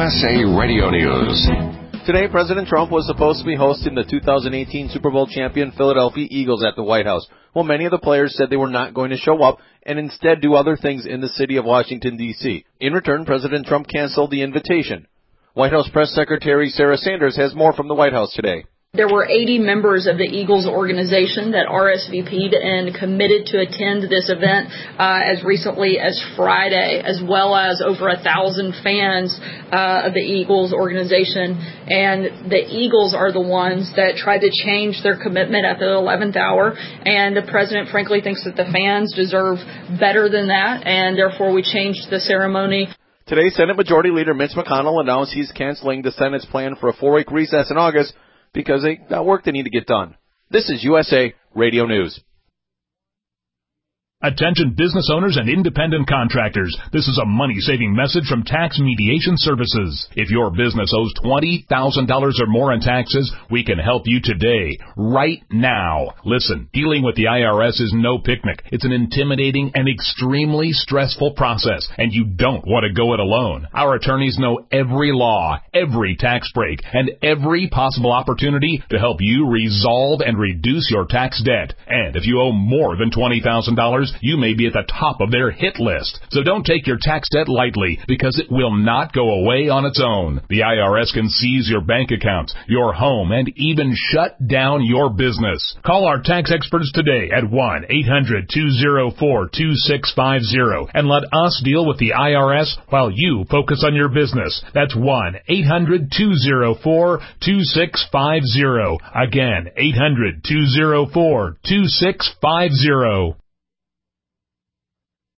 USA Radio News. Today, President Trump was supposed to be hosting the 2018 Super Bowl champion Philadelphia Eagles at the White House. Well, many of the players said they were not going to show up and instead do other things in the city of Washington, D.C. In return, President Trump canceled the invitation. White House Press Secretary Sarah Sanders has more from the White House today. There were 80 members of the Eagles organization that RSVP'd and committed to attend this event as recently as Friday, as well as over 1,000 fans of the Eagles organization. And the Eagles are the ones that tried to change their commitment at the 11th hour. And the president, frankly, thinks that the fans deserve better than that, and therefore we changed the ceremony. Today, Senate Majority Leader Mitch McConnell announced he's canceling the Senate's plan for a 4-week recess in August because they got work they need to get done. This is USA Radio News. Attention business owners and independent contractors. This is a money-saving message from Tax Mediation Services. If your business owes $20,000 or more in taxes, we can help you today, right now. Listen, dealing with the IRS is no picnic. It's an intimidating and extremely stressful process, and you don't want to go it alone. Our attorneys know every law, every tax break, and every possible opportunity to help you resolve and reduce your tax debt. And if you owe more than $20,000, you may be at the top of their hit list. So don't take your tax debt lightly, because it will not go away on its own. The IRS can seize your bank accounts, your home, and even shut down your business. Call our tax experts today at 1-800-204-2650 and let us deal with the IRS while you focus on your business. That's 1-800-204-2650. Again, 800-204-2650.